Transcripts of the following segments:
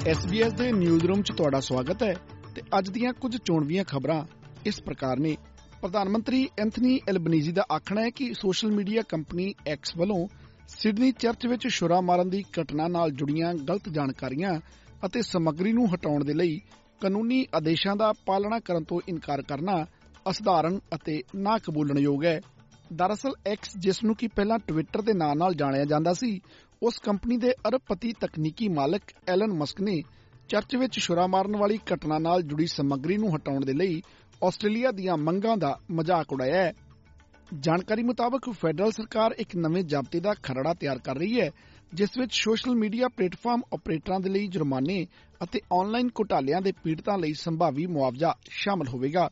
SBS ਦੇ news room 'ਚ ਤੁਹਾਡਾ ਸਵਾਗਤ ਹੈ ਤੇ ਅੱਜ ਦੀਆਂ ਕੁਝ ਚੋਣਵੀਆਂ ਖਬਰਾਂ ਇਸ ਪ੍ਰਕਾਰ ਨੇ। ਪ੍ਰਧਾਨ ਮੰਤਰੀ ਐਂਥਨੀ ਐਲਬਨੀਜ਼ੀ ਦਾ ਆਖਣਾ ਹੈ ਕਿ ਸੋਸ਼ਲ ਮੀਡੀਆ ਕੰਪਨੀ ਐਕਸ ਵੱਲੋਂ ਸਿਡਨੀ ਚਰਚ ਵਿੱਚ ਛੁਰਾ ਮਾਰਨ ਦੀ ਘਟਨਾ ਨਾਲ ਜੁੜੀਆਂ ਗਲਤ ਜਾਣਕਾਰੀਆਂ ਅਤੇ ਸਮੱਗਰੀ ਨੂੰ ਹਟਾਉਣ ਦੇ ਲਈ ਕਾਨੂੰਨੀ ਆਦੇਸ਼ਾਂ ਦਾ ਪਾਲਣਾ ਕਰਨ ਤੋਂ ਇਨਕਾਰ ਕਰਨਾ ਅਸਧਾਰਨ ਅਤੇ ਨਾ ਕਬੂਲਣਯੋਗ ਹੈ। ਦਰਅਸਲ ਐਕਸ, ਜਿਸ ਨੂੰ ਕਿ ਪਹਿਲਾਂ ਟਵਿੱਟਰ ਦੇ ਨਾਂ ਨਾਲ ਜਾਣਿਆ ਜਾਂਦਾ ਸੀ, ਉਸ ਕੰਪਨੀ ਦੇ ਅਰਬਪਤੀ ਤਕਨੀਕੀ ਮਾਲਕ ਐਲਨ ਮਸਕ ਨੇ ਚਰਚ ਵਿੱਚ ਛੁਰਾ ਮਾਰਨ ਵਾਲੀ ਘਟਨਾ ਨਾਲ ਜੁੜੀ ਸਮੱਗਰੀ ਨੂੰ ਹਟਾਉਣ ਦੇ ਲਈ ਆਸਟ੍ਰੇਲੀਆ ਦੀਆਂ ਮੰਗਾਂ ਦਾ ਮਜ਼ਾਕ ਉਡਾਇਆ ਹੈ। ਜਾਣਕਾਰੀ ਮੁਤਾਬਕ ਫੈਡਰਲ ਸਰਕਾਰ ਇੱਕ ਨਵੇਂ ਜ਼ਾਬਤੇ ਦਾ ਖਰੜਾ ਤਿਆਰ ਕਰ ਰਹੀ ਹੈ, ਜਿਸ ਵਿੱਚ ਸੋਸ਼ਲ ਮੀਡੀਆ ਪਲੇਟਫਾਰਮ ਆਪਰੇਟਰਾਂ ਦੇ ਲਈ ਜੁਰਮਾਨੇ ਅਤੇ ਆਨਲਾਈਨ ਘੁਟਾਲਿਆਂ ਦੇ ਪੀੜਤਾਂ ਲਈ ਸੰਭਾਵੀ ਮੁਆਵਜ਼ਾ ਸ਼ਾਮਲ ਹੋਵੇਗਾ।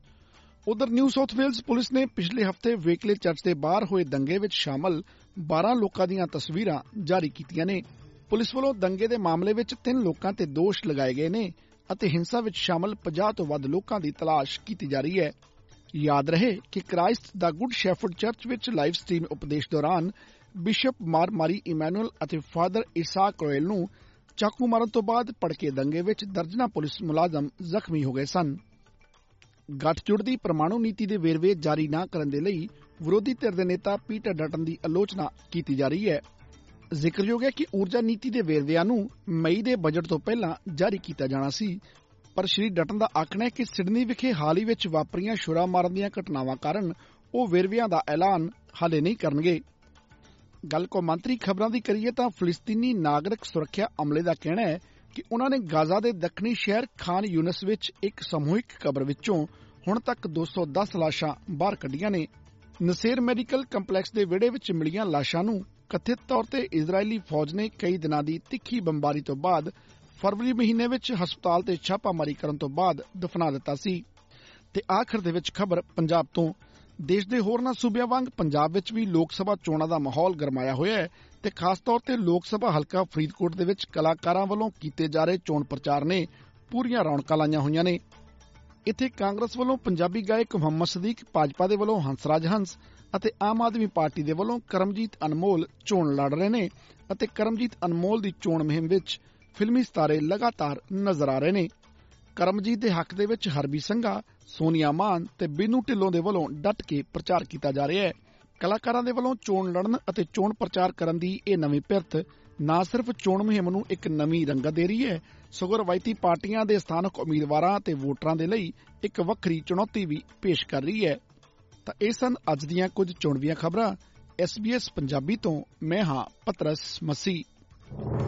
ਉਧਰ ਨਿਊ ਸਾਊਥ ਵੇਲਜ਼ ਪੁਲਿਸ ਨੇ ਪਿਛਲੇ ਹਫ਼ਤੇ ਵੇਕਲੇ ਚਰਚ ਦੇ ਬਾਹਰ ਹੋਏ ਦੰਗੇ ਵਿੱਚ ਸ਼ਾਮਲ 12 ਲੋਕਾਂ ਦੀਆਂ ਤਸਵੀਰਾਂ ਜਾਰੀ ਕੀਤੀਆਂ ਨੇ। ਪੁਲਿਸ ਵੱਲੋਂ ਦੰਗੇ ਦੇ ਮਾਮਲੇ ਵਿੱਚ 3 ਲੋਕਾਂ ਤੇ ਦੋਸ਼ ਲਗਾਏ ਗਏ ਨੇ ਅਤੇ ਹਿੰਸਾ ਵਿੱਚ ਸ਼ਾਮਲ 50 ਤੋਂ ਵੱਧ ਲੋਕਾਂ ਦੀ ਤਲਾਸ਼ ਕੀਤੀ ਜਾ ਰਹੀ ਹੈ। ਯਾਦ ਰਹੇ ਕਿ ਕ੍ਰਾਈਸਟ ਦਾ ਗੁੱਡ ਸ਼ੈਫਰਡ ਚਰਚ ਵਿੱਚ ਲਾਈਵ ਸਟ੍ਰੀਮ ਉਪਦੇਸ਼ ਦੌਰਾਨ ਬਿਸ਼ਪ ਮਾਰੀ ਇਮੈਨੂਅਲ ਅਤੇ ਫਾਦਰ ਇਸਾਕ ਰੋਇਲ ਨੂੰ ਚਾਕੂ ਮਾਰਨ ਤੋਂ ਬਾਅਦ ਭੜਕੇ ਦੰਗੇ ਵਿੱਚ ਦਰਜਨਾਂ ਪੁਲਿਸ ਮੁਲਾਜ਼ਮ ਜ਼ਖਮੀ ਹੋ ਗਏ ਸਨ। ਗੱਠਜੋੜ ਦੀ ਪ੍ਰਮਾਣੂ ਨੀਤੀ ਦੇ ਵੇਰਵੇ ਜਾਰੀ ਨਾ ਕਰਨ ਦੇ ਲਈ ਵਿਰੋਧੀ ਧਿਰ ਦੇ ਨੇਤਾ ਪੀਟਰ ਡਟਨ ਦੀ ਆਲੋਚਨਾ ਕੀਤੀ ਜਾ ਰਹੀ ਹੈ। ਜ਼ਿਕਰਯੋਗ ਹੈ ਕਿ ਊਰਜਾ ਨੀਤੀ ਦੇ ਵੇਰਵਿਆਂ ਨੂੰ ਮਈ ਦੇ ਬਜਟ ਤੋਂ ਪਹਿਲਾਂ ਜਾਰੀ ਕੀਤਾ ਜਾਣਾ ਸੀ, ਪਰ ਸ਼੍ਰੀ ਡਟਨ ਦਾ ਆਖਣਾ ਹੈ ਕਿ ਸਿਡਨੀ ਵਿਖੇ ਹਾਲ ਹੀ ਵਿੱਚ ਵਾਪਰੀਆਂ ਛੁਰਾ ਮਾਰਨ ਦੀਆਂ ਘਟਨਾਵਾਂ ਕਾਰਨ ਉਹ ਵੇਰਵਿਆਂ ਦਾ ਐਲਾਨ ਹਾਲੇ ਨਹੀਂ ਕਰਨਗੇ। ਗੱਲ ਕੌਮਾਂਤਰੀ ਖਬਰਾਂ ਦੀ ਕਰੀਏ ਤਾਂ ਫਲਸਤੀਨੀ ਨਾਗਰਿਕ ਸੁਰੱਖਿਆ ਅਮਲੇ ਦਾ ਕਹਿਣਾ ਹੈ ਕਿ ਉਨ੍ਹਾਂ ਨੇ ਗਾਜ਼ਾ ਦੇ ਦੱਖਣੀ ਸ਼ਹਿਰ ਖਾਨ ਯੂਨਸ ਵਿੱਚ ਇੱਕ ਸਮੂਹਿਕ ਕਬਰ ਵਿੱਚੋਂ ਹੁਣ ਤੱਕ 210 ਲਾਸ਼ਾਂ ਬਾਹਰ ਕੱਢੀਆਂ ਨੇ। ਨਸੇਰ ਮੈਡੀਕਲ ਕੰਪਲੈਕਸ ਦੇ ਵਿਹੜੇ ਵਿੱਚ ਮਿਲੀਆਂ ਲਾਸ਼ਾਂ ਨੂੰ ਕਥਿਤ ਤੌਰ ਤੇ ਇਜ਼ਰਾਈਲੀ ਫੌਜ ਨੇ ਕਈ ਦਿਨਾਂ ਦੀ ਤਿੱਖੀ ਬੰਬਾਰੀ ਤੋਂ ਬਾਅਦ ਫਰਵਰੀ ਮਹੀਨੇ ਵਿੱਚ ਹਸਪਤਾਲ ਤੇ ਛਾਪਾਮਾਰੀ ਕਰਨ ਤੋਂ ਬਾਅਦ ਦਫਨਾ ਦਿੱਤਾ ਸੀ। ਤੇ ਆਖਰ ਦੇ ਵਿੱਚ ਖਬਰ ਪੰਜਾਬ ਤੋਂ। ਦੇਸ਼ ਦੇ ਹੋਰਨਾਂ ਸੂਬਿਆਂ ਵਾਂਗ ਪੰਜਾਬ ਵਿੱਚ ਵੀ ਲੋਕ ਸਭਾ ਚੋਣਾਂ ਦਾ ਮਾਹੌਲ ਗਰਮਾਇਆ ਹੋਇਆ ਹੈ ਤੇ ਖਾਸ ਤੌਰ ਤੇ ਲੋਕ ਸਭਾ ਹਲਕਾ ਫਰੀਦਕੋਟ ਦੇ ਵਿੱਚ ਕਲਾਕਾਰਾਂ ਵੱਲੋਂ ਕੀਤੇ ਜਾ ਰਹੇ ਚੋਣ ਪ੍ਰਚਾਰ ਨੇ ਪੂਰੀਆਂ ਰੌਣਕਾਂ ਲਾਈਆਂ ਹੋਈਆਂ ਨੇ। ਇੱਥੇ ਕਾਂਗਰਸ ਵੱਲੋਂ ਪੰਜਾਬੀ ਗਾਇਕ ਮੁਹੰਮਦ ਸਦੀਕ, ਭਾਜਪਾ ਦੇ ਵੱਲੋਂ ਹੰਸਰਾਜ ਹੰਸ ਅਤੇ ਆਮ ਆਦਮੀ ਪਾਰਟੀ ਦੇ ਵੱਲੋਂ ਕਰਮਜੀਤ ਅਨਮੋਲ ਚੋਣ ਲੜ ਰਹੇ ਨੇ ਅਤੇ ਕਰਮਜੀਤ ਅਨਮੋਲ ਦੀ ਚੋਣ ਮੁਹਿੰਮ ਵਿੱਚ ਫਿਲਮੀ ਸਿਤਾਰੇ ਲਗਾਤਾਰ ਨਜ਼ਰ ਆ ਰਹੇ ਨੇ। ਕਰਮਜੀਤ ਦੇ ਹੱਕ ਦੇ ਵਿੱਚ ਹਰਬੀ ਸੰਘਾ, ਸੋਨੀਆ ਮਾਨ ਤੇ ਬੀਨੂ ਢਿੱਲੋਂ ਦੇ ਵੱਲੋਂ ਡਟ ਕੇ ਪ੍ਰਚਾਰ ਕੀਤਾ ਜਾ ਰਿਹਾ ਹੈ। ਕਲਾਕਾਰਾਂ ਦੇ ਵੱਲੋਂ ਚੋਣ ਲੜਨ ਅਤੇ ਚੋਣ ਪ੍ਰਚਾਰ ਕਰਨ ਦੀ ਇਹ ਨਵੀਂ ਪਿਰਤ ਨਾ ਸਿਰਫ ਚੋਣ ਮੁਹਿੰਮ ਨੂੰ ਇੱਕ ਨਵੀਂ ਰੰਗਤ ਦੇ ਰਹੀ ਹੈ, ਸਗੋਂ ਰਵਾਇਤੀ ਪਾਰਟੀਆਂ ਦੇ ਸਥਾਨਕ ਉਮੀਦਵਾਰਾਂ ਤੇ ਵੋਟਰਾਂ ਦੇ ਲਈ ਇੱਕ ਵੱਖਰੀ ਚੁਣੌਤੀ ਵੀ ਪੇਸ਼ ਕਰ ਰਹੀ ਹੈ। ਤਾਂ ਇਹ ਸਨ ਅੱਜ ਦੀਆਂ ਕੁਝ ਚੋਣਵੀਆਂ ਖਬਰਾਂ। SBS ਪੰਜਾਬੀ ਤੋਂ ਮੈਂ ਹਾਂ ਪਤਰਸ ਮਸੀਹ।